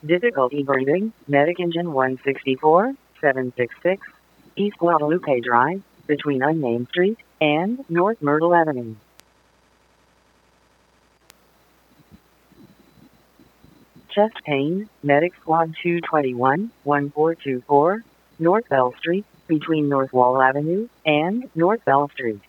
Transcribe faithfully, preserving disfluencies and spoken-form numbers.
Difficulty breathing, Medic Engine one sixty-four, seven sixty-six, East Guadalupe Drive, between Unnamed Street and North Myrtle Avenue. Chest pain, Medic Squad two twenty-one, one four two four, North Bell Street, between North Wall Avenue and North Bell Street.